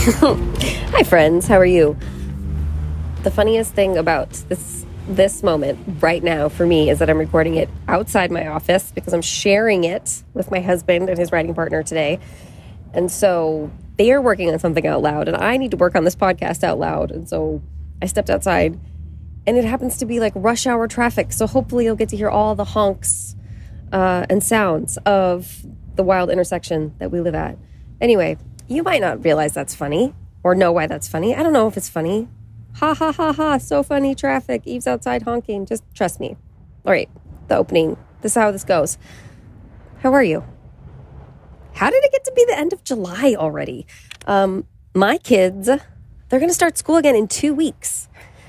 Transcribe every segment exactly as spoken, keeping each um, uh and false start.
Hi, friends. How are you? The funniest thing about this this moment right now for me is that I'm recording it outside my office because I'm sharing it with my husband and his writing partner today. And so they are working on something out loud, and I need to work on this podcast out loud. And so I stepped outside, and it happens to be like rush hour traffic. So hopefully you'll get to hear all the honks uh, and sounds of the wild intersection that we live at. Anyway, you might not realize that's funny or know why that's funny. I don't know if it's funny. Ha ha ha ha, so funny, traffic, Eve's outside honking. Just trust me. All right, the opening. This is how this goes. How are you? How did it get to be the end of July already? Um, my kids, they're going to start school again in two weeks.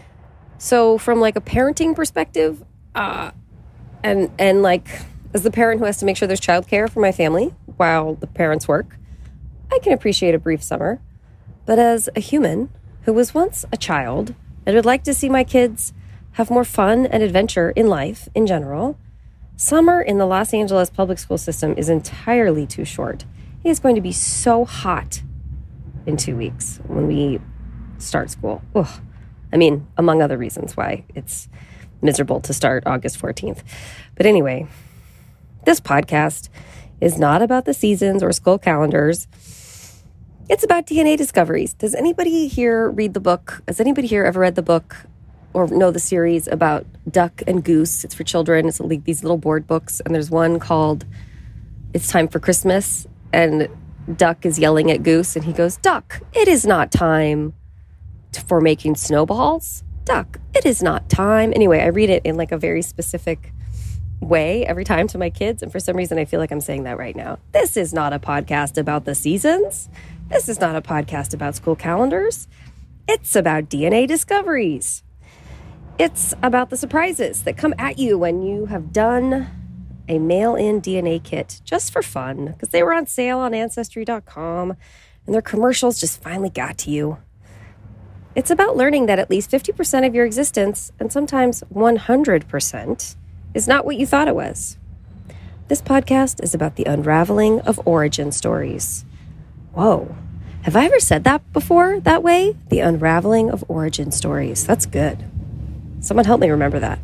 So from like a parenting perspective, uh, and and like as the parent who has to make sure there's childcare for my family while the parents work, I can appreciate a brief summer. But as a human who was once a child and would like to see my kids have more fun and adventure in life in general, summer in the Los Angeles public school system is entirely too short. It is going to be so hot in two weeks when we start school. Ugh. I mean, among other reasons why it's miserable to start August fourteenth. But anyway, this podcast is not about the seasons or school calendars. It's about D N A discoveries. Does anybody here read the book? Has anybody here ever read the book or know the series about Duck and Goose? It's for children. It's like these little board books. And there's one called It's Time for Christmas. And Duck is yelling at Goose. And he goes, Duck, it is not time for making snowballs. Duck, it is not time. Anyway, I read it in like a very specific way every time to my kids. And for some reason, I feel like I'm saying that right now. This is not a podcast about the seasons. This is not a podcast about school calendars. It's about D N A discoveries. It's about the surprises that come at you when you have done a mail-in D N A kit just for fun because they were on sale on Ancestry dot com and their commercials just finally got to you. It's about learning that at least fifty percent of your existence, and sometimes one hundred percent, is not what you thought it was. This podcast is about the unraveling of origin stories. Whoa, have I ever said that before that way? The unraveling of origin stories. That's good. Someone help me remember that.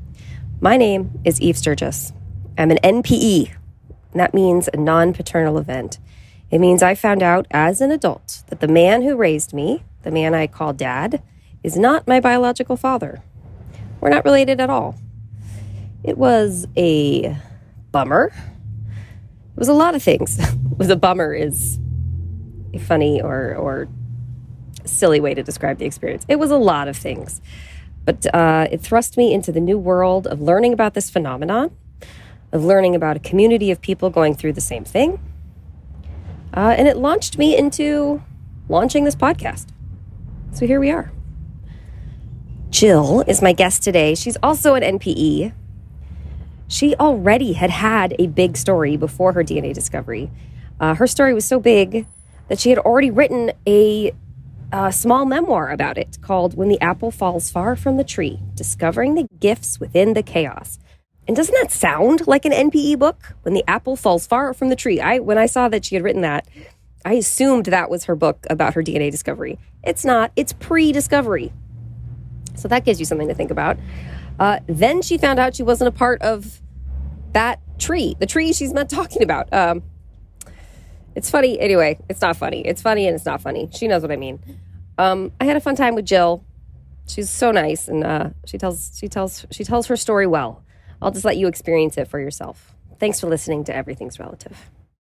My name is Eve Sturgis. I'm an N P E, and that means a non-paternal event. It means I found out as an adult that the man who raised me, the man I call Dad, is not my biological father. We're not related at all. It was a bummer. It was a lot of things. It was a bummer is a funny or or silly way to describe the experience. It was a lot of things. But uh, it thrust me into the new world of learning about this phenomenon, of learning about a community of people going through the same thing. Uh, and it launched me into launching this podcast. So here we are. Jill is my guest today. She's also an N P E. She already had had a big story before her D N A discovery. Uh, her story was so big that she had already written a, a small memoir about it called When the Apple Falls Far from the Tree, Discovering the Gifts Within the Chaos. And doesn't that sound like an N P E book? When the Apple Falls Far from the Tree. I When I saw that she had written that, I assumed that was her book about her D N A discovery. It's not. It's pre-discovery. So that gives you something to think about. Uh, then she found out she wasn't a part of that tree, the tree she's not talking about. Um, it's funny. Anyway, it's not funny. It's funny and it's not funny. She knows what I mean. Um, I had a fun time with Jill. She's so nice, and uh, she tells she tells she tells her story well. I'll just let you experience it for yourself. Thanks for listening to Everything's Relative.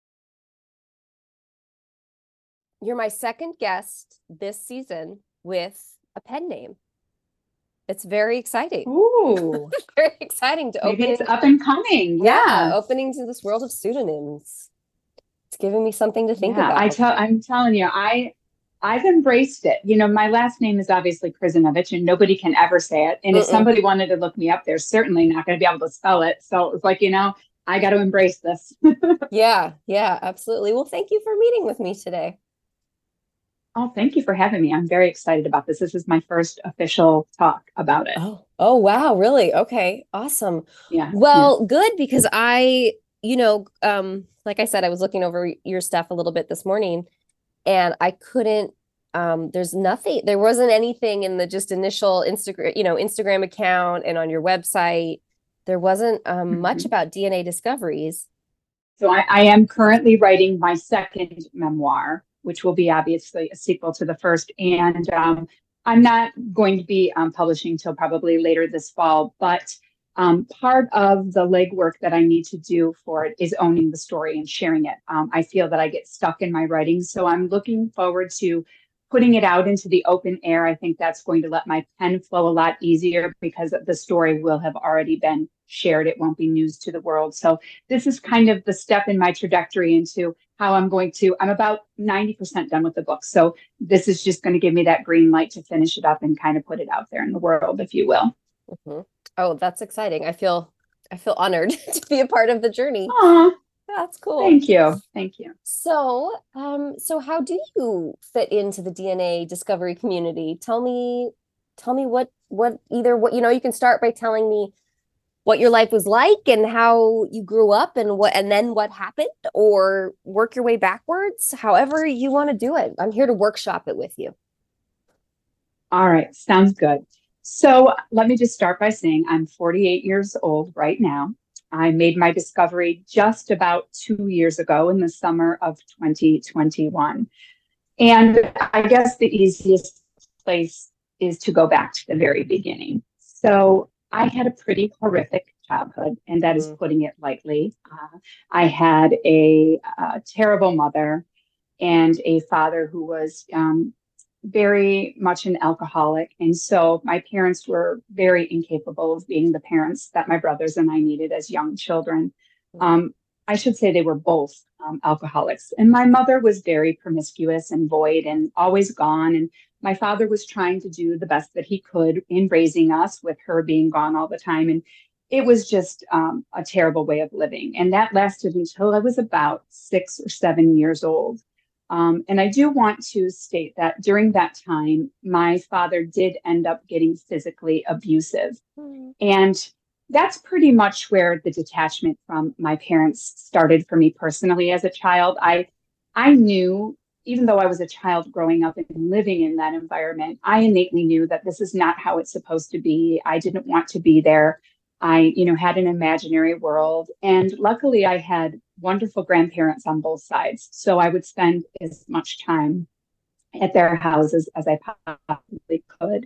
You're my second guest this season with a pen name. It's very exciting. Ooh. Very exciting to Maybe open. it's up and coming. Yeah. yeah. Opening to this world of pseudonyms. It's giving me something to think yeah, about. I tell, I'm telling you, I, I've embraced it. You know, my last name is obviously Krizanovich and nobody can ever say it. And Mm-mm. if somebody wanted to look me up, they're certainly not going to be able to spell it. So it's like, you know, I got to embrace this. yeah. Yeah, absolutely. Well, thank you for meeting with me today. Oh, thank you for having me. I'm very excited about this. This is my first official talk about it. Oh, oh, wow. Really? Okay. Awesome. Yeah. Well, yeah. good, because I, you know, um, like I said, I was looking over your stuff a little bit this morning and I couldn't um, there's nothing, there wasn't anything in the just initial Instagram, you know, Instagram account and on your website. There wasn't um, mm-hmm. much about D N A discoveries. So I, I am currently writing my second memoir, which will be obviously a sequel to the first. And um, I'm not going to be um, publishing till probably later this fall, but um, part of the legwork that I need to do for it is owning the story and sharing it. Um, I feel that I get stuck in my writing, so I'm looking forward to putting it out into the open air. I think that's going to let my pen flow a lot easier because the story will have already been shared. It won't be news to the world. So this is kind of the step in my trajectory into how I'm going to, I'm about ninety percent done with the book. So this is just going to give me that green light to finish it up and kind of put it out there in the world, if you will. Mm-hmm. Oh, that's exciting. I feel, I feel honored to be a part of the journey. Aww. That's cool. Thank you. Thank you. So, um, so how do you fit into the D N A discovery community? Tell me, tell me what, what either what, you know, you can start by telling me what your life was like and how you grew up and what, and then what happened, or work your way backwards, however you want to do it. I'm here to workshop it with you. All right. Sounds good. So let me just start by saying I'm forty-eight years old right now. I made my discovery just about two years ago in the summer of twenty twenty-one. And I guess the easiest place is to go back to the very beginning. So I had a pretty horrific childhood, and that is putting it lightly. Uh, I had a, a terrible mother and a father who was um, very much an alcoholic. And so my parents were very incapable of being the parents that my brothers and I needed as young children. Um, I should say they were both um, alcoholics. And my mother was very promiscuous and void and always gone. And my father was trying to do the best that he could in raising us with her being gone all the time. And it was just um, a terrible way of living. And that lasted until I was about six or seven years old. Um, and I do want to state that during that time, my father did end up getting physically abusive. Mm. And that's pretty much where the detachment from my parents started for me personally as a child. I, I knew, even though I was a child growing up and living in that environment, I innately knew that this is not how it's supposed to be. I didn't want to be there. I, you know, had an imaginary world. And luckily I had wonderful grandparents on both sides. So I would spend as much time at their houses as I possibly could.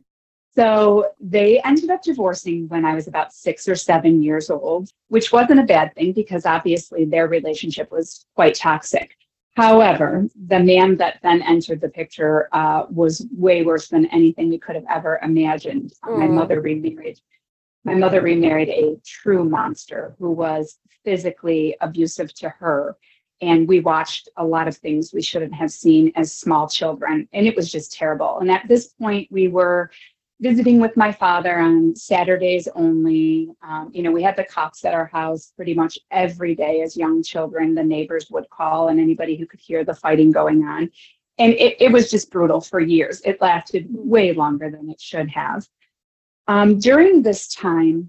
So they ended up divorcing when I was about six or seven years old, which wasn't a bad thing because obviously their relationship was quite toxic. However, the man that then entered the picture uh, was way worse than anything we could have ever imagined. Mm. My mother remarried. My mother remarried a true monster who was physically abusive to her. And we watched a lot of things we shouldn't have seen as small children. And it was just terrible. And at this point, we were visiting with my father on Saturdays only. Um, you know, we had the cops at our house pretty much every day as young children. The neighbors would call and anybody who could hear the fighting going on. And it, it was just brutal for years. It lasted way longer than it should have. Um, during this time,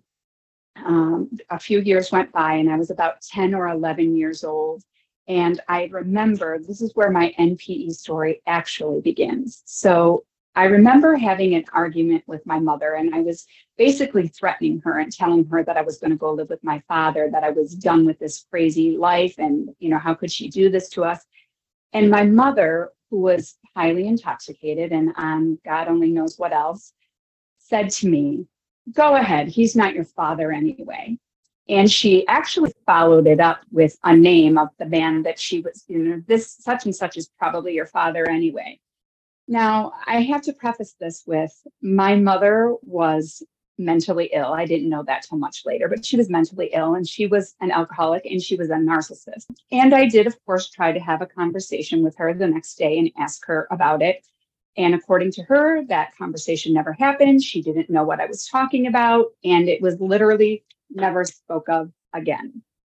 um, a few years went by and I was about ten or eleven years old. And I remember, this is where my N P E story actually begins. So I remember having an argument with my mother, and I was basically threatening her and telling her that I was going to go live with my father, that I was done with this crazy life. And, you know, how could she do this to us? And my mother, who was highly intoxicated and on God only knows what else, said to me, "Go ahead, he's not your father anyway." And she actually followed it up with a name of the man that she was, you know, this such and such is probably your father anyway. Now, I have to preface this with my mother was mentally ill. I didn't know that till much later, but she was mentally ill and she was an alcoholic and she was a narcissist. And I did, of course, try to have a conversation with her the next day and ask her about it. And according to her, that conversation never happened. She didn't know what I was talking about. And it was literally never spoke of again.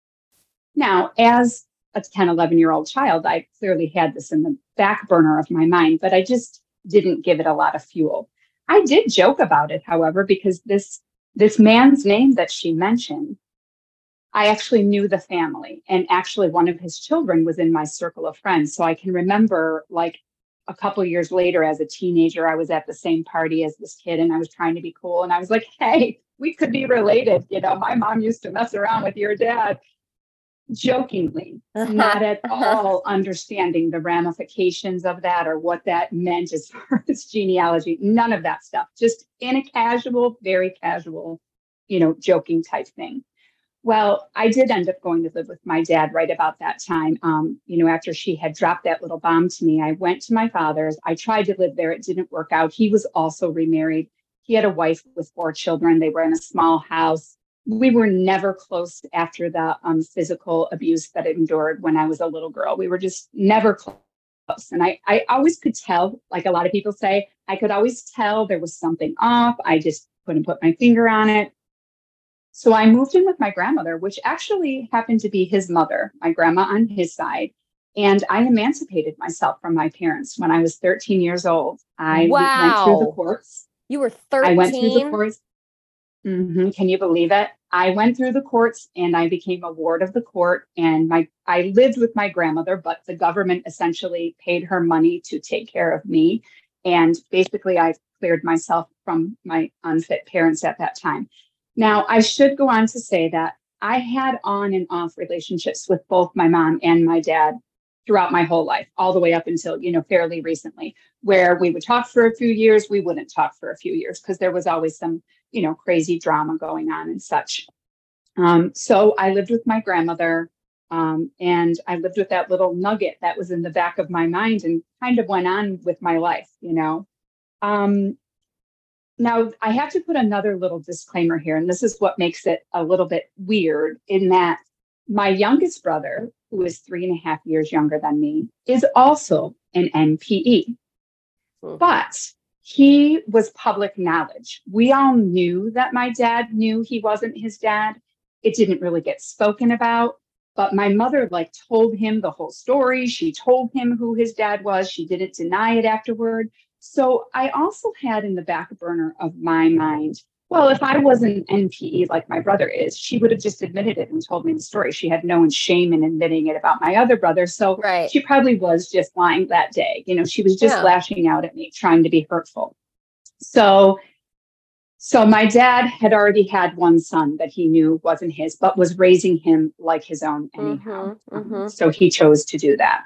Now, as a ten, eleven year old child, I clearly had this in the back burner of my mind, but I just didn't give it a lot of fuel. I did joke about it, however, because this, this man's name that she mentioned, I actually knew the family, and actually one of his children was in my circle of friends. So I can remember like a couple of years later, as a teenager, I was at the same party as this kid and I was trying to be cool. And I was like, hey, we could be related. You know, my mom used to mess around with your dad. Jokingly, not at all understanding the ramifications of that or what that meant as far as genealogy, none of that stuff, just in a casual, very casual, you know, joking type thing. Well, I did end up going to live with my dad right about that time. Um, you know, after she had dropped that little bomb to me, I went to my father's. I tried to live there. It didn't work out. He was also remarried. He had a wife with four children. They were in a small house. We were never close after the um, physical abuse that I endured when I was a little girl. We were just never close. And I, I always could tell, like a lot of people say, I could always tell there was something off. I just couldn't put my finger on it. So I moved in with my grandmother, which actually happened to be his mother, my grandma on his side. And I emancipated myself from my parents when I was thirteen years old. I wow. went through the courts. You were thirteen? I went through the courts. Mm-hmm. Can you believe it? I went through the courts and I became a ward of the court. And my I lived with my grandmother, but the government essentially paid her money to take care of me. And basically, I cleared myself from my unfit parents at that time. Now, I should go on to say that I had on and off relationships with both my mom and my dad throughout my whole life, all the way up until, you know, fairly recently, where we would talk for a few years, we wouldn't talk for a few years because there was always some, you know, crazy drama going on and such. Um, so I lived with my grandmother um, and I lived with that little nugget that was in the back of my mind and kind of went on with my life, you know. Um, now, I have to put another little disclaimer here, and this is what makes it a little bit weird in that my youngest brother, who is three and a half years younger than me, is also an N P E. Mm-hmm. But he was public knowledge. We all knew that my dad knew he wasn't his dad. It didn't really get spoken about, but my mother like told him the whole story. She told him who his dad was. She didn't deny it afterward. So I also had in the back burner of my mind, well, if I was an N P E like my brother is, she would have just admitted it and told me the story. She had no shame in admitting it about my other brother. So right. She probably was just lying that day. You know, she was just yeah. lashing out at me, trying to be hurtful. So, so my dad had already had one son that he knew wasn't his, but was raising him like his own anyhow. Mm-hmm, mm-hmm. Um, so he chose to do that.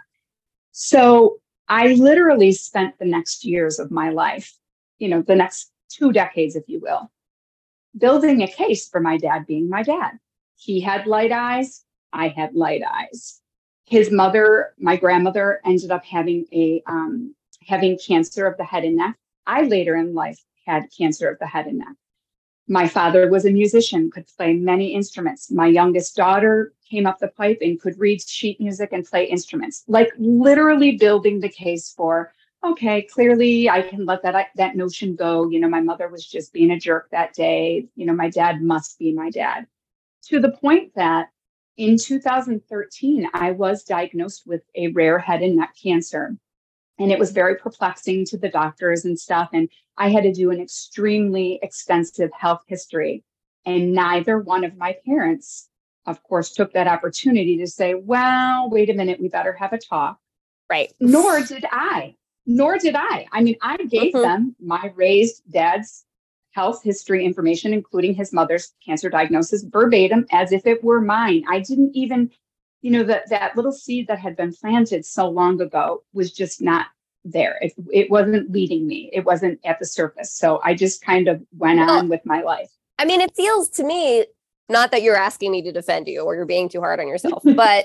So I literally spent the next years of my life, you know, the next two decades, if you will, building a case for my dad being my dad. He had light eyes. I had light eyes. His mother, my grandmother, ended up having a um, having cancer of the head and neck. I later in life had cancer of the head and neck. My father was a musician, could play many instruments. My youngest daughter came up the pipe and could read sheet music and play instruments, like literally building the case for, okay, clearly I can let that, that notion go. You know, my mother was just being a jerk that day. You know, my dad must be my dad. To the point that in two thousand thirteen, I was diagnosed with a rare head and neck cancer. And it was very perplexing to the doctors and stuff. And I had to do an extremely extensive health history. And neither one of my parents, of course, took that opportunity to say, well, wait a minute, we better have a talk. Right. Nor did I. Nor did I. I mean, I gave mm-hmm. them my raised dad's health history information, including his mother's cancer diagnosis, verbatim, as if it were mine. I didn't even... You know, that that little seed that had been planted so long ago was just not there. It, it wasn't leading me. It wasn't at the surface. So I just kind of went well, on with my life. I mean, it feels to me, not that you're asking me to defend you or you're being too hard on yourself, but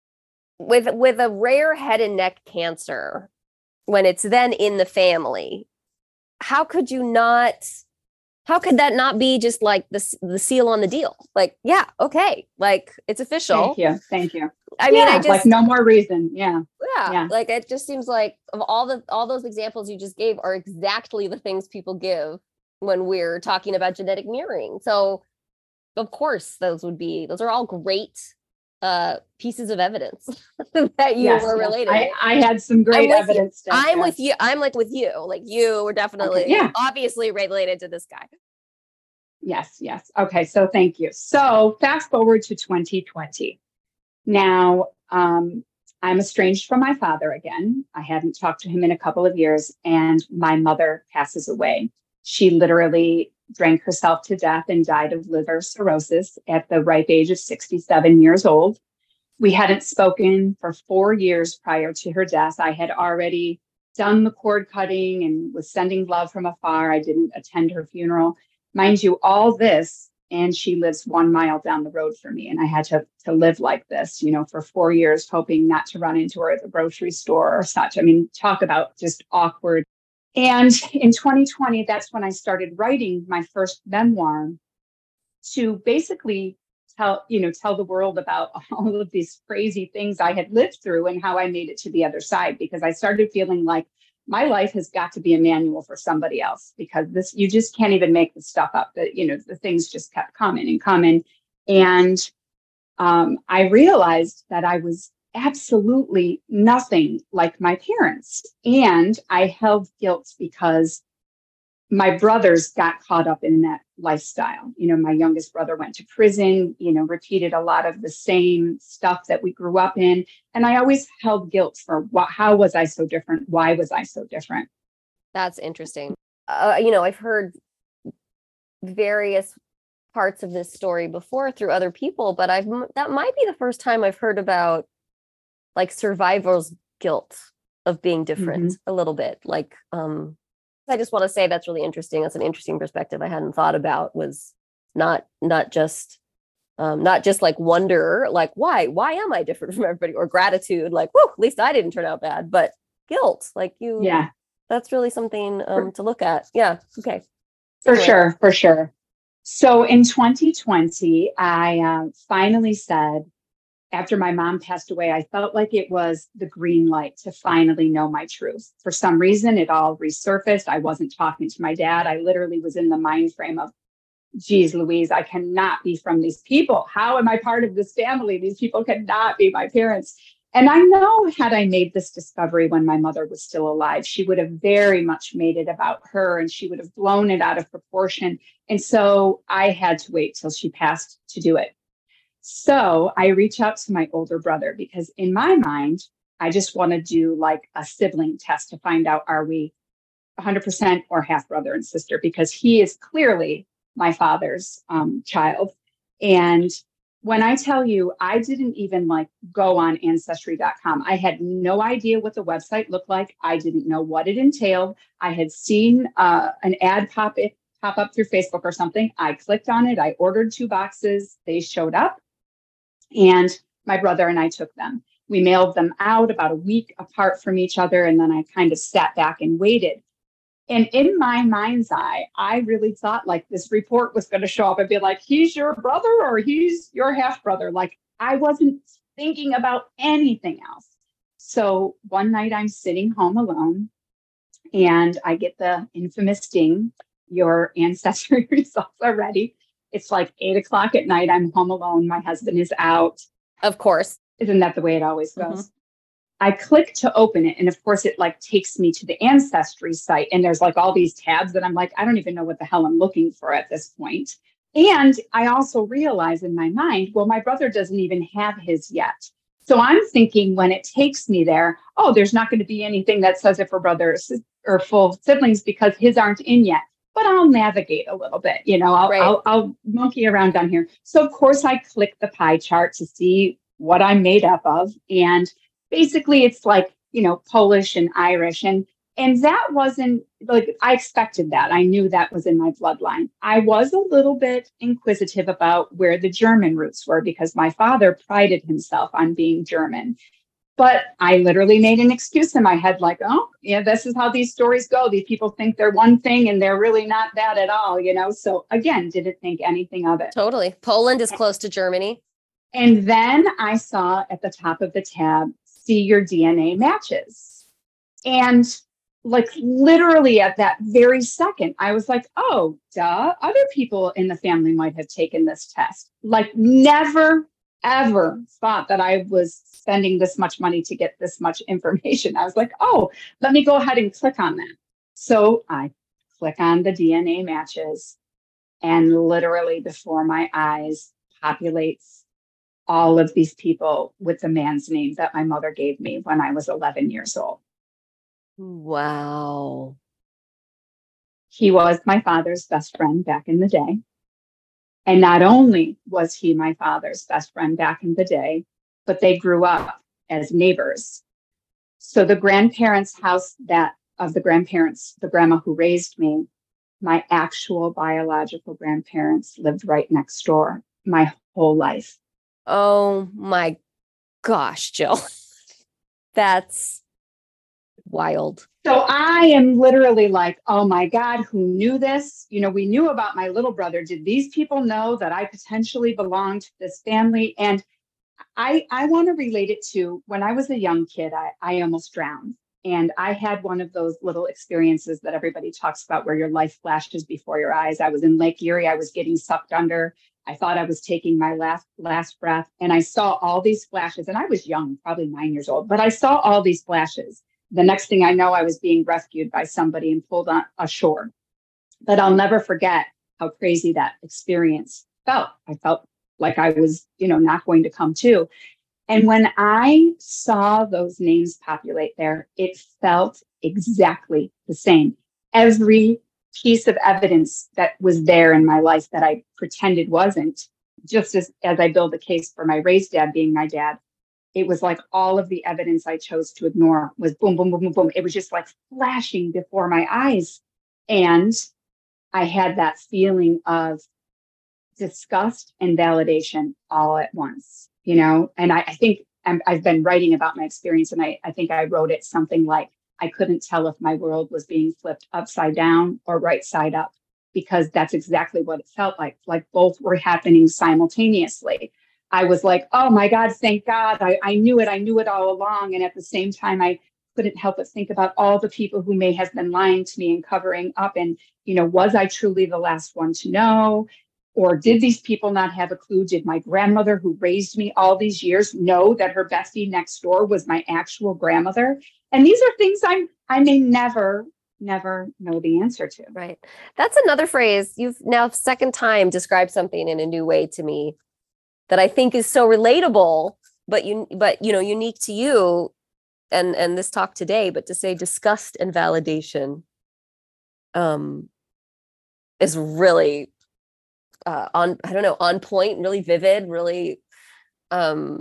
with with a rare head and neck cancer, when it's then in the family, how could you not... How could that not be just like the, the seal on the deal? Like, yeah, okay. Like, it's official. Thank you. Thank you. I mean, yeah, I just... Like, no more reason. Yeah. yeah. Yeah. Like, it just seems like of all the all those examples you just gave are exactly the things people give when we're talking about genetic mirroring. So, of course, those would be... Those are all great uh, pieces of evidence that you yes, were yes. related. I, I had some great evidence. You. I'm with you. I'm like with you. Like you were definitely okay, yeah. obviously related to this guy. Yes, yes. Okay, so thank you. So fast forward to twenty twenty. Now, um, I'm estranged from my father again. I hadn't talked to him in a couple of years, and my mother passes away. She literally drank herself to death and died of liver cirrhosis at the ripe age of sixty-seven years old. We hadn't spoken for four years prior to her death. I had already done the cord cutting and was sending love from afar. I didn't attend her funeral. Mind you, all this, and she lives one mile down the road from me. And I had to, to live like this, you know, for four years, hoping not to run into her at the grocery store or such. I mean, talk about just awkward. And in twenty twenty, that's when I started writing my first memoir to basically tell, you know, tell the world about all of these crazy things I had lived through and how I made it to the other side, because I started feeling like my life has got to be a manual for somebody else, because this, you just can't even make the stuff up. That, you know, the things just kept coming and coming. And um, I realized that I was absolutely nothing like my parents. And I held guilt because my brothers got caught up in that lifestyle. You know, my youngest brother went to prison, you know, repeated a lot of the same stuff that we grew up in. And I always held guilt for what, how was I so different? Why was I so different? That's interesting. Uh, you know, I've heard various parts of this story before through other people, but I've, that might be the first time I've heard about like survivor's guilt of being different mm-hmm. a little bit. Like, um, I just want to say that's really interesting. That's an interesting perspective I hadn't thought about, was not not just um, not just like wonder, like why why am I different from everybody, or gratitude, like, whoa, at least I didn't turn out bad, but guilt, like you, yeah, that's really something um, to look at. Yeah, okay, for anyway. sure, for sure. So in twenty twenty, I uh, finally said, after my mom passed away, I felt like it was the green light to finally know my truth. For some reason, it all resurfaced. I wasn't talking to my dad. I literally was in the mind frame of, geez, Louise, I cannot be from these people. How am I part of this family? These people cannot be my parents. And I know, had I made this discovery when my mother was still alive, she would have very much made it about her, and she would have blown it out of proportion. And so I had to wait till she passed to do it. So I reach out to my older brother, because in my mind, I just want to do like a sibling test to find out, are we one hundred percent or half brother and sister? Because he is clearly my father's um, child. And when I tell you, I didn't even like go on ancestry dot com. I had no idea what the website looked like. I didn't know what it entailed. I had seen uh, an ad pop, it, pop up through Facebook or something. I clicked on it. I ordered two boxes. They showed up. And my brother and I took them. We mailed them out about a week apart from each other. And then I kind of sat back and waited. And in my mind's eye, I really thought like this report was going to show up and be like, he's your brother or he's your half brother. Like, I wasn't thinking about anything else. So one night I'm sitting home alone and I get the infamous ding, your ancestry results are ready. It's like eight o'clock at night. I'm home alone. My husband is out. Of course. Isn't that the way it always goes? Mm-hmm. I click to open it. And of course, it like takes me to the ancestry site. And there's like all these tabs that I'm like, I don't even know what the hell I'm looking for at this point. And I also realize in my mind, well, my brother doesn't even have his yet. So I'm thinking when it takes me there, oh, there's not going to be anything that says it for brothers or full siblings because his aren't in yet. But I'll navigate a little bit, you know, I'll, right. I'll, I'll monkey around down here. So of course I click the pie chart to see what I'm made up of. And basically it's like, you know, Polish and Irish. And, and that wasn't like, I expected that. I knew that was in my bloodline. I was a little bit inquisitive about where the German roots were because my father prided himself on being German. But I literally made an excuse in my head, like, oh, yeah, this is how these stories go. These people think they're one thing and they're really not that at all, you know? So again, didn't think anything of it. Totally. Poland is close to Germany. And then I saw at the top of the tab, see your D N A matches. And like literally at that very second, I was like, oh, duh, other people in the family might have taken this test. Like never, ever thought that I was spending this much money to get this much information. I was like, oh, let me go ahead and click on that. So I click on the D N A matches and literally before my eyes populates all of these people with the man's name that my mother gave me when I was eleven years old. Wow. He was my father's best friend back in the day. And not only was he my father's best friend back in the day, but they grew up as neighbors. So the grandparents' house that of the grandparents, the grandma who raised me, my actual biological grandparents lived right next door my whole life. Oh my gosh, Jill. That's wild. So I am literally like, oh my God, who knew this? You know, we knew about my little brother. Did these people know that I potentially belonged to this family? And I, I want to relate it to when I was a young kid, I, I almost drowned. And I had one of those little experiences that everybody talks about where your life flashes before your eyes. I was in Lake Erie. I was getting sucked under. I thought I was taking my last last breath. And I saw all these flashes. And I was young, probably nine years old, but I saw all these flashes. The next thing I know, I was being rescued by somebody and pulled on ashore. But I'll never forget how crazy that experience felt. I felt like I was, you know, not going to come to. And when I saw those names populate there, it felt exactly the same. Every piece of evidence that was there in my life that I pretended wasn't, just as, as I build a case for my raised dad being my dad, it was like all of the evidence I chose to ignore was boom, boom, boom, boom, boom. It was just like flashing before my eyes. And I had that feeling of disgust and validation all at once, you know? And I, I think I'm, I've been writing about my experience, and I, I think I wrote it something like, I couldn't tell if my world was being flipped upside down or right side up, because that's exactly what it felt like. Like both were happening simultaneously. I was like, oh my God, thank God. I, I knew it. I knew it all along. And at the same time, I couldn't help but think about all the people who may have been lying to me and covering up. And, you know, was I truly the last one to know? Or did these people not have a clue? Did my grandmother who raised me all these years know that her bestie next door was my actual grandmother? And these are things I'm, I may never, never know the answer to. Right. That's another phrase. You've now second time described something in a new way to me that I think is so relatable, but you, but you know, unique to you and, and this talk today, but to say disgust and validation um, is really uh, on, I don't know, on point, really vivid, really, um,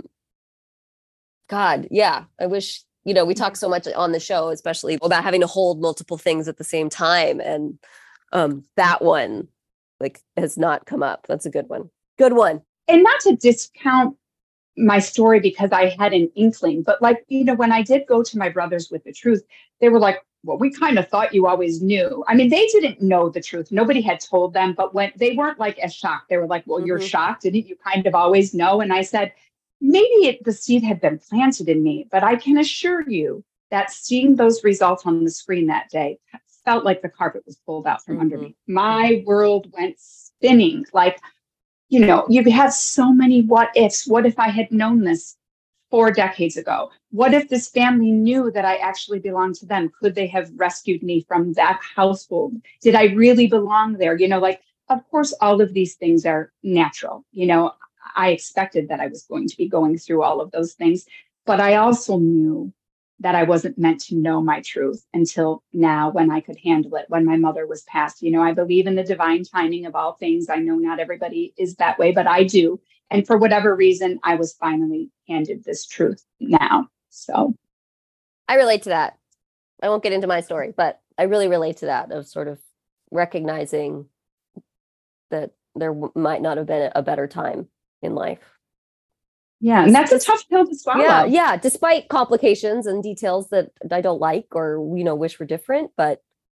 God, yeah. I wish, you know, we talk so much on the show, especially about having to hold multiple things at the same time. And um, that one like has not come up. That's a good one. Good one. And not to discount my story because I had an inkling, but like, you know, when I did go to my brothers with the truth, they were like, well, we kind of thought you always knew. I mean, they didn't know the truth. Nobody had told them, but when they weren't like as shocked, they were like, well, mm-hmm. You're shocked. Didn't you kind of always know? And I said, maybe it, the seed had been planted in me, but I can assure you that seeing those results on the screen that day felt like the carpet was pulled out from mm-hmm. under me. My world went spinning. Like, you know, you have so many what ifs. What if I had known this four decades ago? What if this family knew that I actually belonged to them? Could they have rescued me from that household? Did I really belong there? You know, like, of course, all of these things are natural. You know, I expected that I was going to be going through all of those things, but I also knew that I wasn't meant to know my truth until now when I could handle it, when my mother was passed. You know, I believe in the divine timing of all things. I know not everybody is that way, but I do. And for whatever reason, I was finally handed this truth now. So I relate to that. I won't get into my story, but I really relate to that of sort of recognizing that there w- might not have been a better time in life. Yeah, and that's a tough pill to swallow. Yeah, yeah, despite complications and details that I don't like or, you know, wish were different, but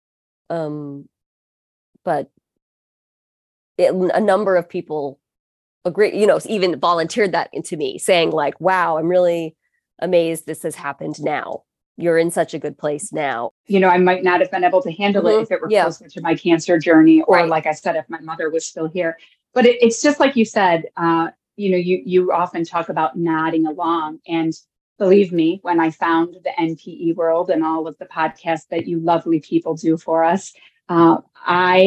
um but it, a number of people agree, you know, even volunteered that into me, saying like, wow, I'm really amazed this has happened now. You're in such a good place now. You know, I might not have been able to handle mm-hmm. it if it were yeah. closer to my cancer journey, or right. like I said, if my mother was still here. But it, it's just like you said, uh, you know, you you often talk about nodding along. And believe me, when I found the N P E world and all of the podcasts that you lovely people do for us, uh, I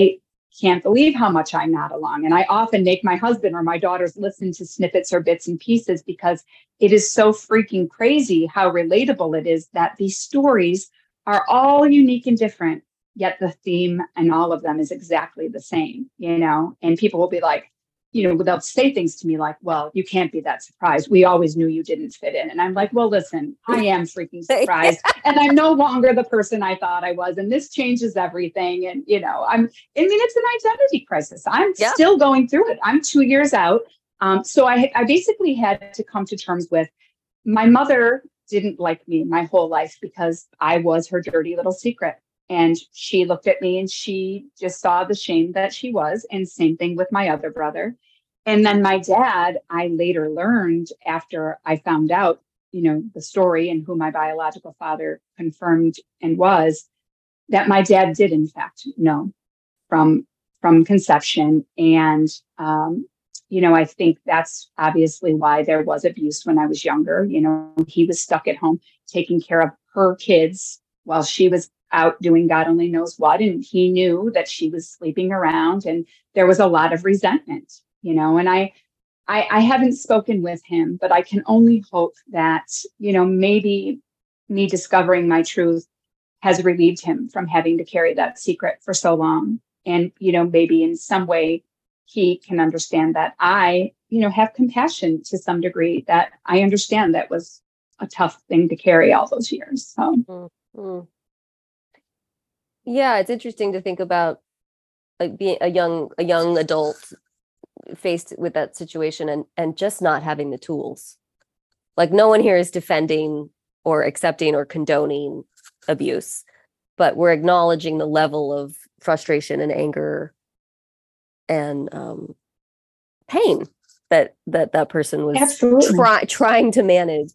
can't believe how much I nod along. And I often make my husband or my daughters listen to snippets or bits and pieces because it is so freaking crazy how relatable it is that these stories are all unique and different, yet the theme and all of them is exactly the same, you know, and people will be like, you know, they'll say things to me like, well, you can't be that surprised. We always knew you didn't fit in. And I'm like, well, listen, I am freaking surprised. And I'm no longer the person I thought I was. And this changes everything. And, you know, I'm, I mean, it's an identity crisis. I'm yeah. still going through it. I'm two years out. Um, so I, I basically had to come to terms with my mother didn't like me my whole life because I was her dirty little secret. And she looked at me and she just saw the shame that she was. And same thing with my other brother. And then my dad, I later learned after I found out, you know, the story and who my biological father confirmed and was, that my dad did in fact know from, from conception. And, um, you know, I think that's obviously why there was abuse when I was younger. You know, he was stuck at home taking care of her kids while she was out doing God only knows what. And he knew that she was sleeping around and there was a lot of resentment, you know, and I, I, I haven't spoken with him, but I can only hope that, you know, maybe me discovering my truth has relieved him from having to carry that secret for so long. And, you know, maybe in some way he can understand that I, you know, have compassion to some degree, that I understand that was a tough thing to carry all those years. So. Mm-hmm. Yeah, it's interesting to think about like being a young a young adult faced with that situation and and just not having the tools. Like no one here is defending or accepting or condoning abuse, but we're acknowledging the level of frustration and anger and um, pain that that that person was try, trying to manage.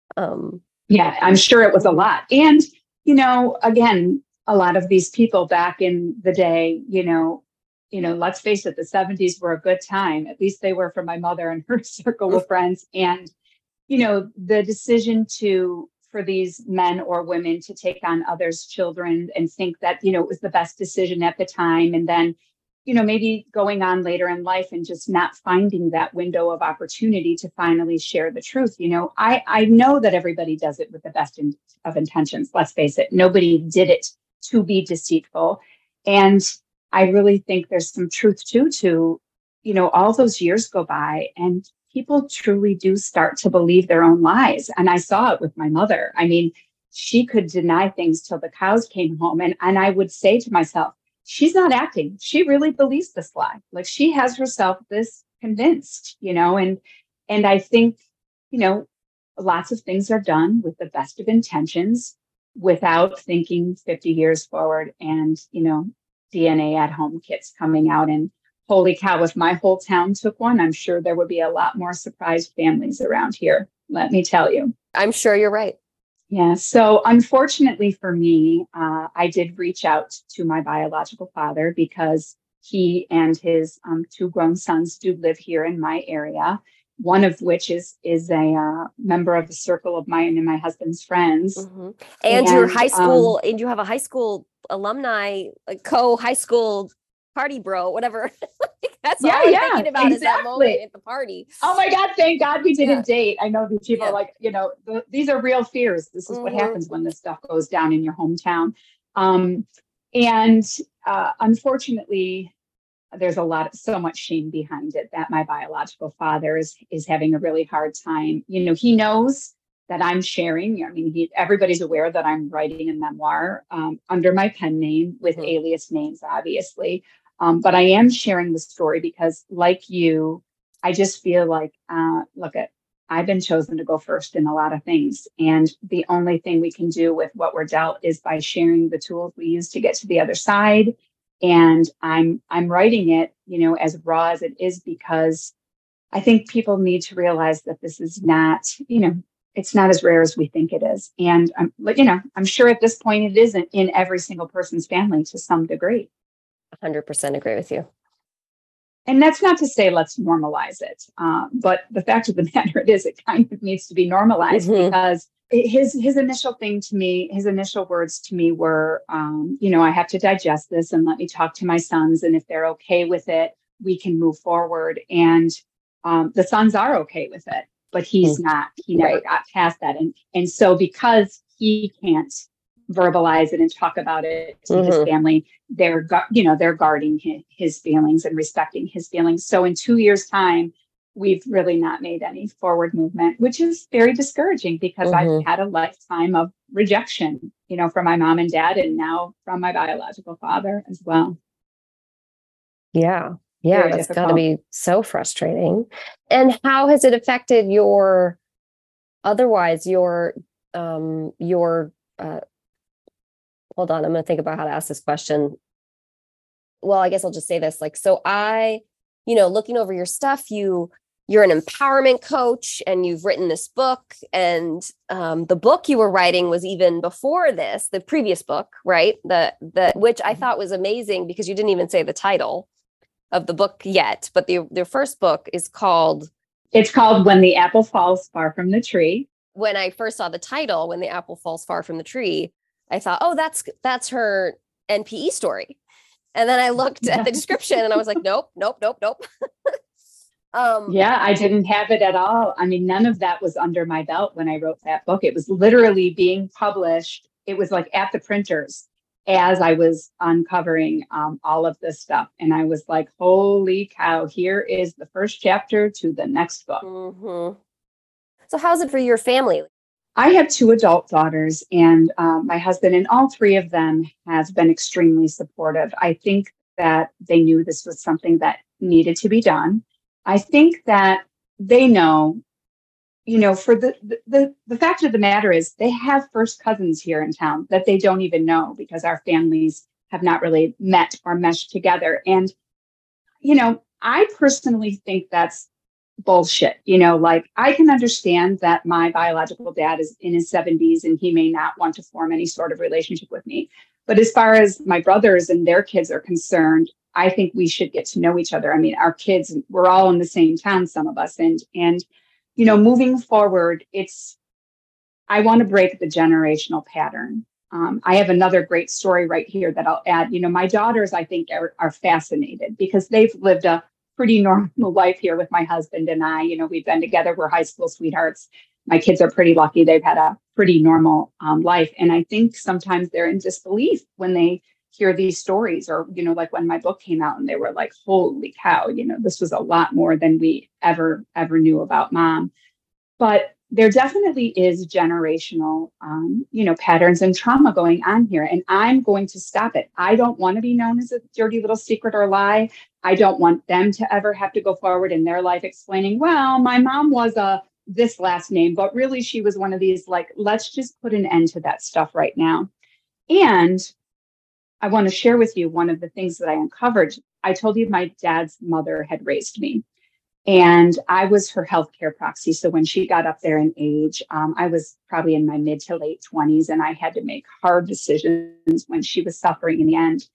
Um, yeah, I'm sure it was a lot. And, you know, again, a lot of these people back in the day, you know, you know, let's face it, the seventies were a good time. At least they were for my mother and her circle of friends. And, you know, the decision to, for these men or women to take on others' children and think that, you know, it was the best decision at the time. And then, you know, maybe going on later in life and just not finding that window of opportunity to finally share the truth. You know, I, I know that everybody does it with the best in, of intentions. Let's face it. Nobody did it to be deceitful. And I really think there's some truth too, to, you know, all those years go by and people truly do start to believe their own lies. And I saw it with my mother. I mean, she could deny things till the cows came home. And, and I would say to myself, she's not acting. She really believes this lie. Like she has herself this convinced, you know, and, and I think, you know, lots of things are done with the best of intentions without thinking fifty years forward and, you know, D N A at home kits coming out. And holy cow, if my whole town took one, I'm sure there would be a lot more surprised families around here. Let me tell you. I'm sure you're right. Yeah. So unfortunately for me, uh, I did reach out to my biological father because he and his um, two grown sons do live here in my area. One of which is is a uh, member of the circle of mine and my husband's friends. Mm-hmm. And, and your high school, um, and you have a high school alumni, like co-high school party bro, whatever. That's yeah, all I'm yeah, thinking about exactly. is that moment at the party. Oh my God, thank God we didn't yeah. date. I know these people yeah. are like, you know, th- these are real fears. This is mm-hmm. what happens when this stuff goes down in your hometown. Um, and uh, unfortunately, there's a lot, so much shame behind it that my biological father is is having a really hard time. You know, he knows that I'm sharing. I mean, he, everybody's aware that I'm writing a memoir um, under my pen name with mm-hmm. alias names, obviously. Um, but I am sharing the story because, like you, I just feel like, uh, look at, I've been chosen to go first in a lot of things. And the only thing we can do with what we're dealt is by sharing the tools we use to get to the other side. And I'm I'm writing it, you know, as raw as it is, because I think people need to realize that this is not, you know, it's not as rare as we think it is. And I'm, you know, I'm sure at this point it isn't in every single person's family to some degree. one hundred percent agree with you. and that's not to say let's normalize it. Um, but the fact of the matter it is, it kind of needs to be normalized mm-hmm. because his his initial thing to me, his initial words to me were, um, you know, I have to digest this and let me talk to my sons. And if they're okay with it, we can move forward. And um, the sons are okay with it, but he's mm-hmm. not. He never right. got past that. And and so because he can't verbalize it and talk about it to mm-hmm. his family, they're gu- you know they're guarding his, his feelings and respecting his feelings. So in two years' time, we've really not made any forward movement, which is very discouraging because mm-hmm. I've had a lifetime of rejection, you know, from my mom and dad, and now from my biological father as well. Yeah, yeah, very that's got to be so frustrating. And how has it affected your otherwise your um your uh hold on, I'm going to think about how to ask this question. Well, I guess I'll just say this. Like, so I, you know, looking over your stuff, you, you're an empowerment coach and you've written this book, and um, the book you were writing was even before this, the previous book, right? The, the, which I thought was amazing because you didn't even say the title of the book yet, but the, the first book is called. It's called When the Apple Falls Far from the Tree. When I first saw the title, When the Apple Falls Far from the Tree, I thought, oh, that's that's her N P E story. And then I looked at the description and I was like, nope, nope, nope, nope. um, yeah, I didn't have it at all. I mean, none of that was under my belt when I wrote that book. It was literally being published. It was like at the printers as I was uncovering um, all of this stuff. And I was like, holy cow, here is the first chapter to the next book. Mm-hmm. So how's it for your family? I have two adult daughters, and um, my husband, and all three of them has been extremely supportive. I think that they knew this was something that needed to be done. I think that they know, you know, for the, the, the fact of the matter is they have first cousins here in town that they don't even know because our families have not really met or meshed together. And, you know, I personally think that's bullshit. You know, like I can understand that my biological dad is in his seventies and he may not want to form any sort of relationship with me. But as far as my brothers and their kids are concerned, I think we should get to know each other. I mean, our kids, we're all in the same town, some of us. And, and, you know, moving forward, it's, I want to break the generational pattern. Um, I have another great story right here that I'll add. You know, my daughters, I think, are, are fascinated because they've lived a pretty normal life here with my husband and I. You know, we've been together. We're high school sweethearts. My kids are pretty lucky. They've had a pretty normal um, life. And I think sometimes they're in disbelief when they hear these stories, or, you know, like when my book came out and they were like, holy cow, you know, this was a lot more than we ever, ever knew about mom. But there definitely is generational, um, you know, patterns and trauma going on here. And I'm going to stop it. I don't want to be known as a dirty little secret or lie. I don't want them to ever have to go forward in their life explaining, well, my mom was a this last name, but really she was one of these, like, let's just put an end to that stuff right now. And I want to share with you one of the things that I uncovered. I told you my dad's mother had raised me, and I was her healthcare proxy. So when she got up there in age, um, I was probably in my mid to late twenties, and I had to make hard decisions when she was suffering in the end.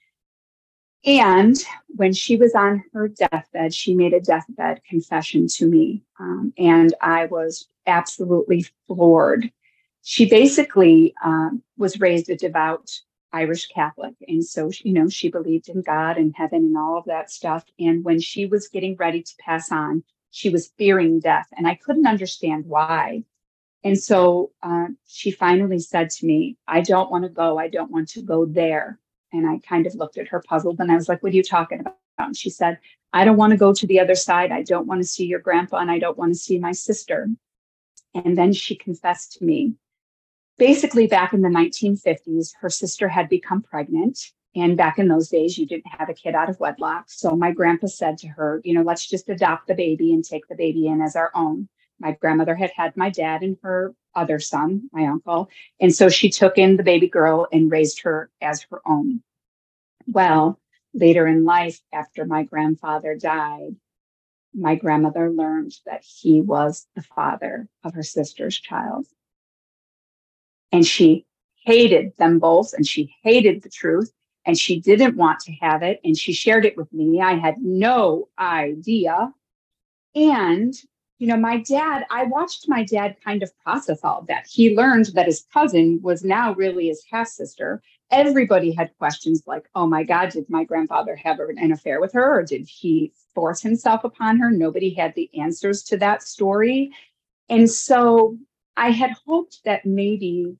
And when she was on her deathbed, she made a deathbed confession to me. Um, and I was absolutely floored. She basically um, was raised a devout Irish Catholic. And so, you know, she believed in God and heaven and all of that stuff. And when she was getting ready to pass on, she was fearing death. And I couldn't understand why. And so uh, she finally said to me, I don't want to go. I don't want to go there. And I kind of looked at her puzzled, and I was like, what are you talking about? And she said, I don't want to go to the other side. I don't want to see your grandpa, and I don't want to see my sister. And then she confessed to me. Basically, back in the nineteen fifties, her sister had become pregnant. And back in those days, you didn't have a kid out of wedlock. So my grandpa said to her, you know, let's just adopt the baby and take the baby in as our own. My grandmother had had my dad and her other son, my uncle. And so she took in the baby girl and raised her as her own. Well, later in life, after my grandfather died, my grandmother learned that he was the father of her sister's child. And she hated them both, and she hated the truth. and she didn't want to have it. And she shared it with me. I had no idea. And, you know, my dad, I watched my dad kind of process all of that. He learned that his cousin was now really his half sister. Everybody had questions like, oh my God, did my grandfather have an affair with her, or did he force himself upon her? Nobody had the answers to that story. And so I had hoped that maybe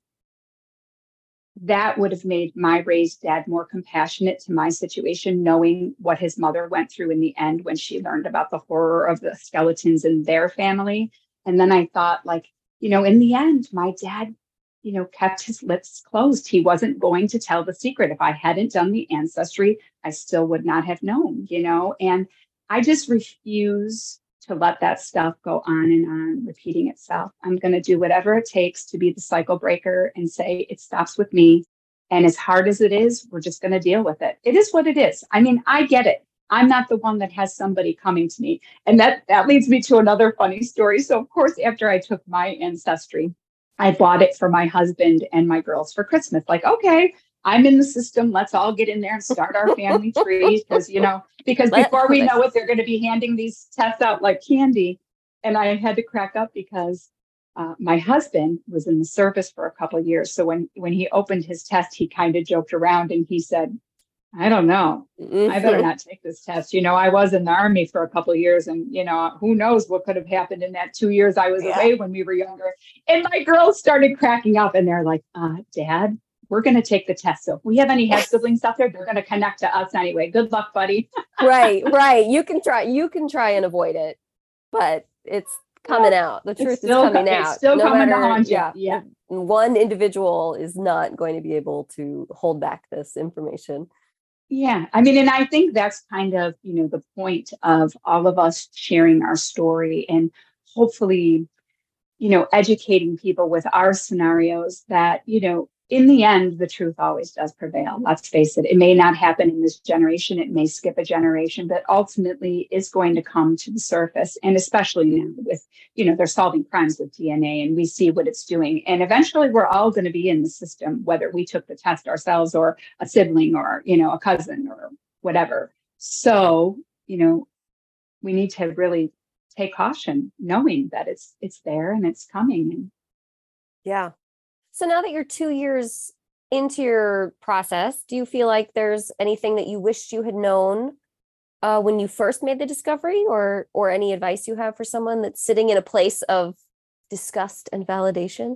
that would have made my raised dad more compassionate to my situation, knowing what his mother went through in the end when she learned about the horror of the skeletons in their family. And then I thought, like, you know, in the end, my dad, you know, kept his lips closed. He wasn't going to tell the secret. If I hadn't done the ancestry, I still would not have known, you know, and I just refuse to let that stuff go on and on, repeating itself. I'm going to do whatever it takes to be the cycle breaker and say it stops with me. And as hard as it is, we're just going to deal with it. It is what it is. I mean, I get it. I'm not the one that has somebody coming to me. And that, that leads me to another funny story. So of course, after I took my ancestry, I bought it for my husband and my girls for Christmas. Like, okay, I'm in the system. Let's all get in there and start our family tree. Because, you know, because before we know it, they're going to be handing these tests out like candy. And I had to crack up because uh, my husband was in the service for a couple of years. So when, when he opened his test, he kind of joked around and he said, I don't know. I better not take this test. You know, I was in the Army for a couple of years and, you know, who knows what could have happened in that two years I was yeah. away when we were younger. And my girls started cracking up and they're like, uh, Dad, we're going to take the test. So if we have any half siblings out there, they're going to connect to us anyway. Good luck, buddy. Right, right. You can try, you can try and avoid it, but it's coming yeah. out. The truth is coming co- out. It's still no coming matter, to haunt you. Yeah. yeah. One individual is not going to be able to hold back this information. Yeah. I mean, and I think that's kind of, you know, the point of all of us sharing our story and hopefully, you know, educating people with our scenarios that, you know, in the end, the truth always does prevail. Let's face it. It may not happen in this generation. It may skip a generation, but ultimately it's going to come to the surface. And especially now with, you know, they're solving crimes with D N A and we see what it's doing. And eventually we're all going to be in the system, whether we took the test ourselves or a sibling or, you know, a cousin or whatever. So, you know, we need to really take caution knowing that it's, it's there and it's coming. Yeah. So now that you're two years into your process, do you feel like there's anything that you wished you had known uh, when you first made the discovery, or or any advice you have for someone that's sitting in a place of disgust and validation?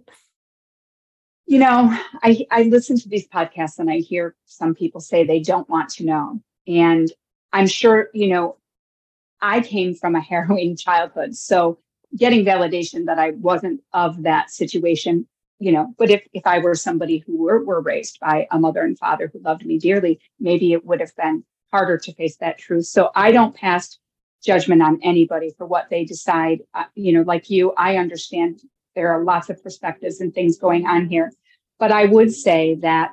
You know, I, I listen to these podcasts and I hear some people say they don't want to know. And I'm sure, you know, I came from a harrowing childhood. So getting validation that I wasn't of that situation, you know, but if, if I were somebody who were, were raised by a mother and father who loved me dearly, maybe it would have been harder to face that truth. So I don't pass judgment on anybody for what they decide. Uh, you know, like you, I understand there are lots of perspectives and things going on here, but I would say that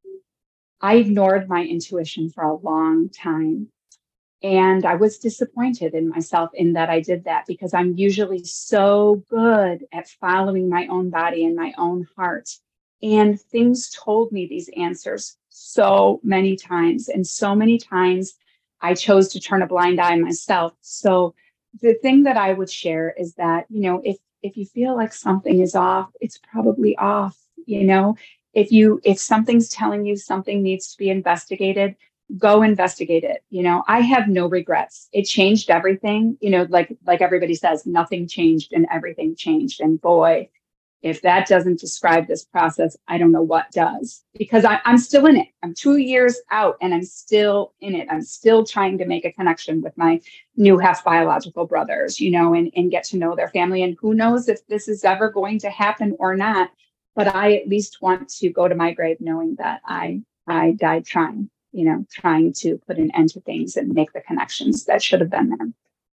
I ignored my intuition for a long time. And I was disappointed in myself in that I did that because I'm usually so good at following my own body and my own heart. And things told me these answers so many times. And so many times I chose to turn a blind eye myself. So the thing that I would share is that, you know, if if you feel like something is off, it's probably off. You know, if you if something's telling you something needs to be investigated, go investigate it. You know, I have no regrets. It changed everything. You know, like, like everybody says, nothing changed and everything changed. And boy, if that doesn't describe this process, I don't know what does, because I, I'm still in it. I'm two years out and I'm still in it. I'm still trying to make a connection with my new half biological brothers, you know, and, and get to know their family. And who knows if this is ever going to happen or not, but I at least want to go to my grave knowing that I, I died trying. You know, trying to put an end to things and make the connections that should have been there.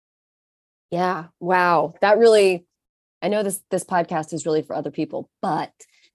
Yeah. Wow. That really, I know this, this podcast is really for other people, but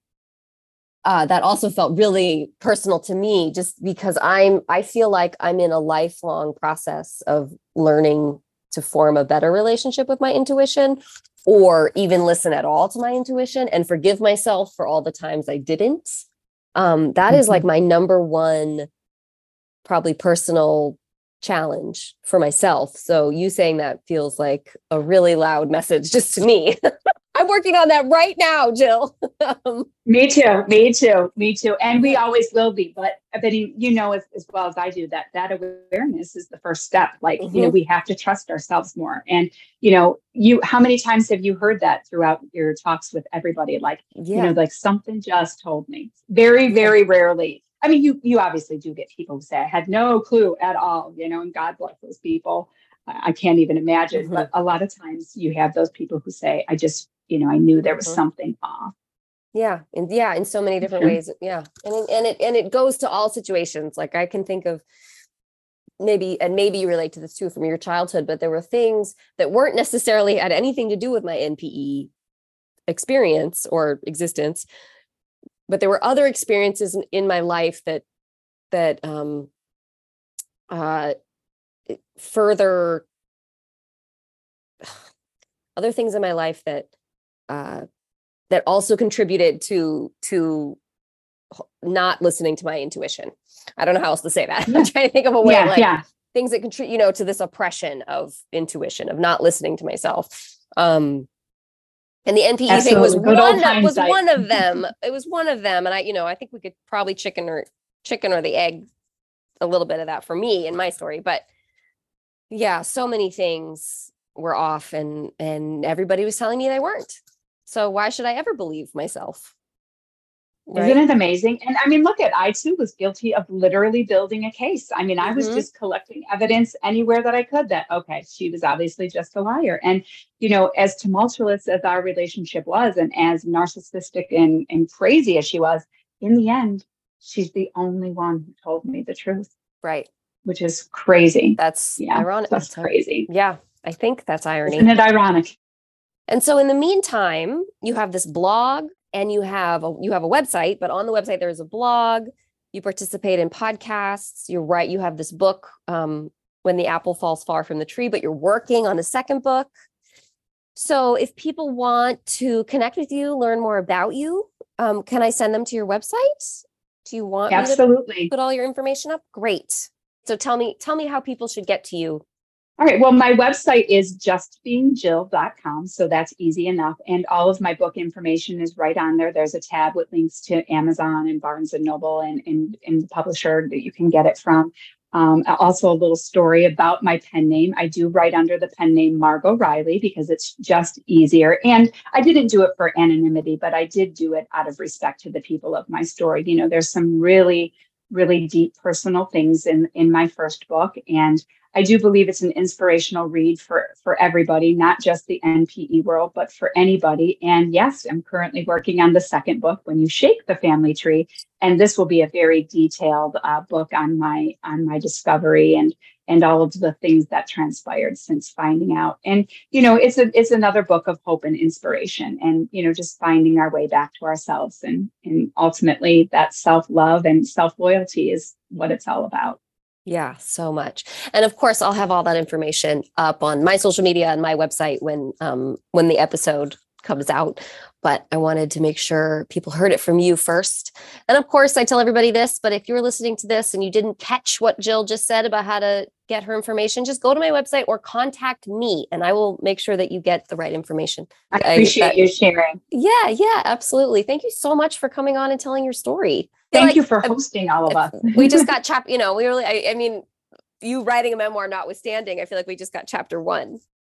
uh, that also felt really personal to me just because I'm, I feel like I'm in a lifelong process of learning to form a better relationship with my intuition, or even listen at all to my intuition and forgive myself for all the times I didn't. Um, that mm-hmm. is like my number one probably personal challenge for myself. So you saying that feels like a really loud message just to me. I'm working on that right now, Jill. um, me too. Me too. Me too. And we always will be. But but you know as, as well as I do that that awareness is the first step. Like, mm-hmm. you know, we have to trust ourselves more. And, you know, you how many times have you heard that throughout your talks with everybody? Like, yeah. you know, like something just told me. Very, very yeah. rarely. I mean, you you obviously do get people who say, I had no clue at all, you know, and God bless those people. I can't even imagine. Mm-hmm. But a lot of times you have those people who say, I just, you know, I knew there was mm-hmm. something off. Yeah. And yeah, in so many different mm-hmm. ways. Yeah. And, it- and it, and it goes to all situations. Like I can think of maybe, and maybe you relate to this too from your childhood, but there were things that weren't necessarily had anything to do with my N P E experience or existence, but there were other experiences in, in my life that, that, um, uh, further other things in my life that, uh, that also contributed to, to not listening to my intuition. I don't know how else to say that. Yeah. I'm trying to think of a way, yeah, like yeah. things that contribute, you know, to this oppression of intuition, of not listening to myself. Um, and the N P E Absolutely. thing was Good one, was one of them. It was one of them. And I, you know, I think we could probably chicken or chicken or the egg, a little bit of that for me in my story, but yeah, so many things were off and, and everybody was telling me they weren't. So why should I ever believe myself? Right? Isn't it amazing? And I mean, look at, I too was guilty of literally building a case. I mean, mm-hmm. I was just collecting evidence anywhere that I could that, okay, she was obviously just a liar. And, you know, as tumultuous as our relationship was and as narcissistic and, and crazy as she was, in the end, she's the only one who told me the truth. Right. Which is crazy. That's yeah, ironic. That's crazy. Yeah, I think that's irony. Isn't it ironic? And so in the meantime, you have this blog and you have a, you have a website, but on the website, there is a blog. You participate in podcasts. You're right. You have this book, um, When the Apple Falls Far from the Tree, but you're working on a second book. So if people want to connect with you, learn more about you, um, can I send them to your website? Do you want Absolutely. me to put all your information up? Great. So tell me, tell me how people should get to you. All right. Well, my website is just being jill dot com. So that's easy enough. And all of my book information is right on there. There's a tab with links to Amazon and Barnes and Noble and, and, and the publisher that you can get it from. Um, also a little story about my pen name. I do write under the pen name Margot Riley because it's just easier. And I didn't do it for anonymity, but I did do it out of respect to the people of my story. You know, there's some really, really deep personal things in, in my first book. And I do believe it's an inspirational read for, for everybody, not just the N P E world, but for anybody. And yes, I'm currently working on the second book, When You Shake the Family Tree. And this will be a very detailed uh, book on my on my discovery and and all of the things that transpired since finding out. And, you know, it's a it's another book of hope and inspiration and, you know, just finding our way back to ourselves. And, and ultimately that self-love and self-loyalty is what it's all about. Yeah, so much. And of course, I'll have all that information up on my social media and my website when um, when the episode comes out. But I wanted to make sure people heard it from you first. And of course, I tell everybody this, but if you're listening to this and you didn't catch what Jill just said about how to get her information, just go to my website or contact me and I will make sure that you get the right information. I appreciate I, that, you sharing. Yeah, yeah, absolutely. Thank you so much for coming on and telling your story. Thank like, you for hosting all of us. We just got chapter, you know, we really, I, I mean, you writing a memoir notwithstanding, I feel like we just got chapter one.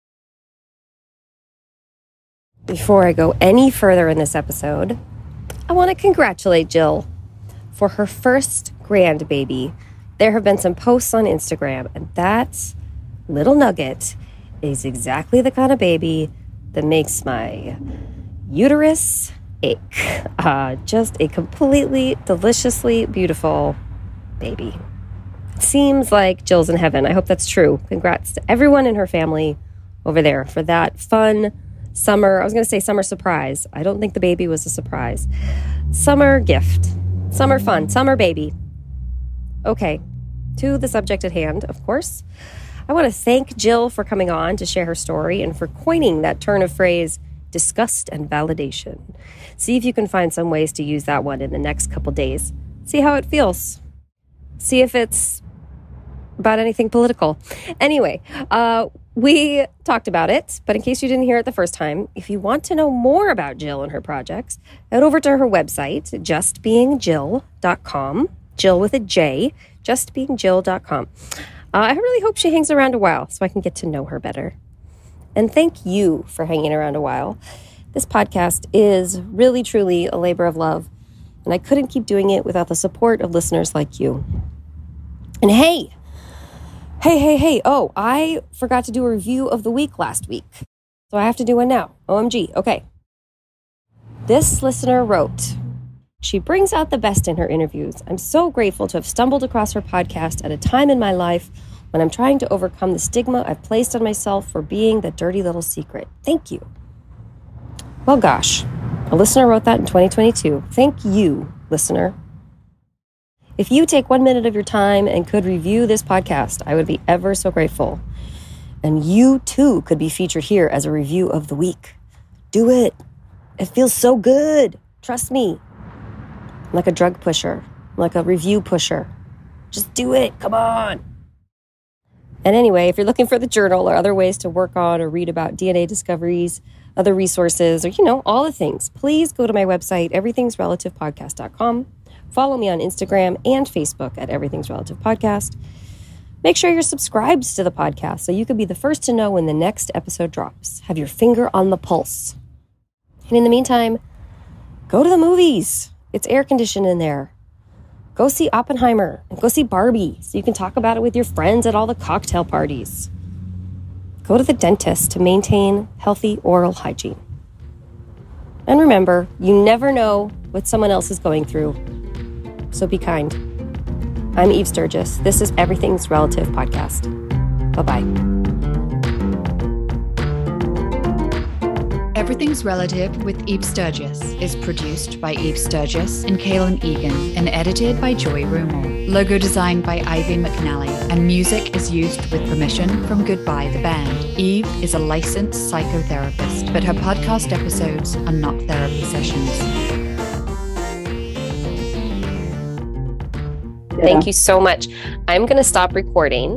Before I go any further in this episode, I want to congratulate Jill for her first grandbaby. There have been some posts on Instagram, and that little nugget is exactly the kind of baby that makes my uterus ache. Uh, just a completely deliciously beautiful baby. It seems like Jill's in heaven. I hope that's true. Congrats to everyone in her family over there for that fun summer. I was going to say summer surprise. I don't think the baby was a surprise. Summer gift. Summer fun. Summer baby. Okay, to the subject at hand, of course. I want to thank Jill for coming on to share her story and for coining that turn of phrase, disgust and validation. See if you can find some ways to use that one in the next couple days. See how it feels. See if it's about anything political. Anyway, uh, we talked about it, but in case you didn't hear it the first time, if you want to know more about Jill and her projects, head over to her website, just being jill dot com. Jill with a J, just being jill dot com. Uh, I really hope she hangs around a while so I can get to know her better. And thank you for hanging around a while. This podcast is really, truly a labor of love, and I couldn't keep doing it without the support of listeners like you. And hey, hey, hey, hey, oh, I forgot to do a review of the week last week, so I have to do one now. O M G, okay. This listener wrote, she brings out the best in her interviews. I'm so grateful to have stumbled across her podcast at a time in my life when I'm trying to overcome the stigma I've placed on myself for being the dirty little secret. Thank you. Well, gosh, a listener wrote that in twenty twenty-two. Thank you, listener. If you take one minute of your time and could review this podcast, I would be ever so grateful. And you, too, could be featured here as a review of the week. Do it. It feels so good. Trust me. I'm like a drug pusher. I'm like a review pusher. Just do it. Come on. And anyway, if you're looking for the journal or other ways to work on or read about D N A discoveries, other resources, or, you know, all the things, please go to my website, everythings relative podcast dot com. Follow me on Instagram and Facebook at Everything's Relative Podcast. Make sure you're subscribed to the podcast so you can be the first to know when the next episode drops. Have your finger on the pulse. And in the meantime, go to the movies. It's air conditioned in there. Go see Oppenheimer and go see Barbie so you can talk about it with your friends at all the cocktail parties. Go to the dentist to maintain healthy oral hygiene. And remember, you never know what someone else is going through. So be kind. I'm Eve Sturgis. This is Everything's Relative Podcast. Bye-bye. Everything's Relative with Eve Sturgis is produced by Eve Sturgis and Kaylin Egan and edited by Joy Rumel. Logo designed by Ivy McNally, and music is used with permission from Goodbye the Band. Eve is a licensed psychotherapist, but her podcast episodes are not therapy sessions. Thank you so much. I'm going to stop recording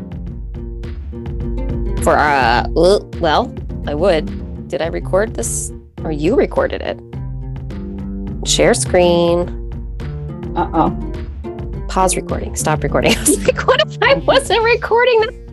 for, uh, well, I would. Did I record this? Or you recorded it? Share screen. Uh-oh. Pause recording. Stop recording. I was like, what if I wasn't recording this?